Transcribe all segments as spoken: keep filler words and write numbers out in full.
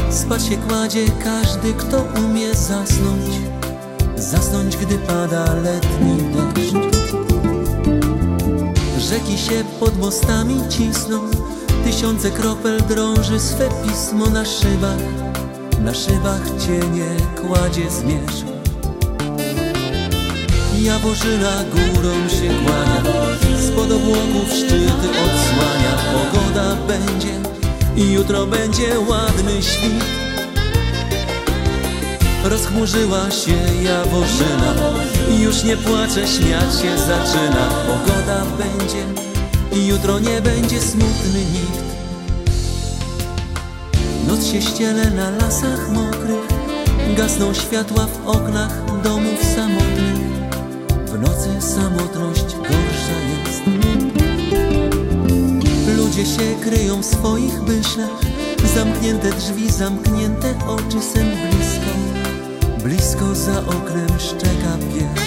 Spać się kładzie każdy, kto umie zasnąć, zasnąć, gdy pada letni deszcz. Rzeki się pod mostami cisną, tysiące kropel drąży swe pismo na szybach, na szybach cienie kładzie zmierzch. Jaworzyna górą się kłania, spod obłoków szczyty odsłania. Pogoda będzie i jutro będzie ładny świt. Rozchmurzyła się Jaworzyna i już nie płacze, śmiać się zaczyna. Pogoda będzie i jutro nie będzie smutny nikt. Noc się ściele na lasach mokrych, gasną światła w oknach domów samotnych. W nocy samotność gorsza jest. Ludzie się kryją w swoich myślach, zamknięte drzwi, zamknięte oczy, sen blisko, blisko za oknem szczeka pies.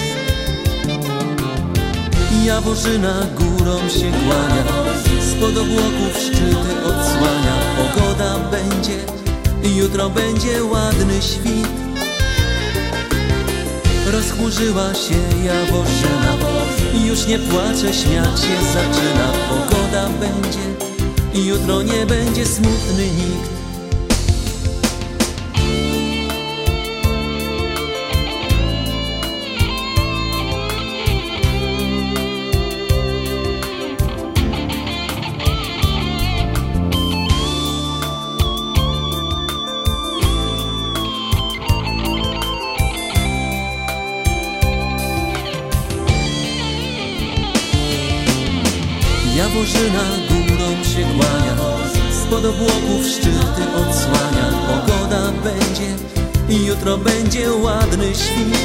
Jaworzyna górą się kłania, spod obłoków szczyty odsłania. Pogoda będzie i jutro będzie ładny świt. Rozchmurzyła się Jaworzyna i już nie płacze, śmiać się zaczyna. Pogoda będzie i jutro nie będzie smutny nikt. Jaworzyna górą się kłania, spod obłoków szczyty odsłania. Pogoda będzie i jutro będzie ładny świt.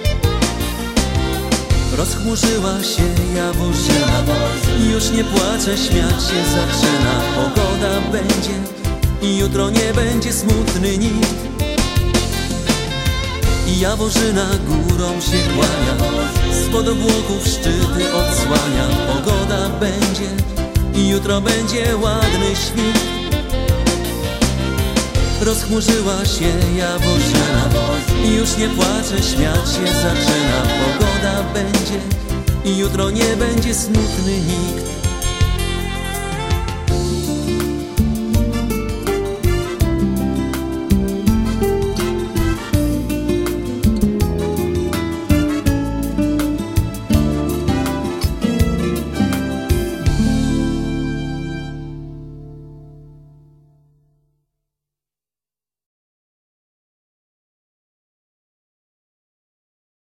Rozchmurzyła się Jaworzyna i już nie płacze, śmiać się zaczyna. Pogoda będzie i jutro nie będzie smutny nikt. Jaworzyna górą się kłania, spod obłoków szczyty odsłania. Pogoda będzie i jutro będzie ładny świt. Rozchmurzyła się Jaworzyna i już nie płacze, śmiać się zaczyna. Pogoda będzie i jutro nie będzie smutny nikt.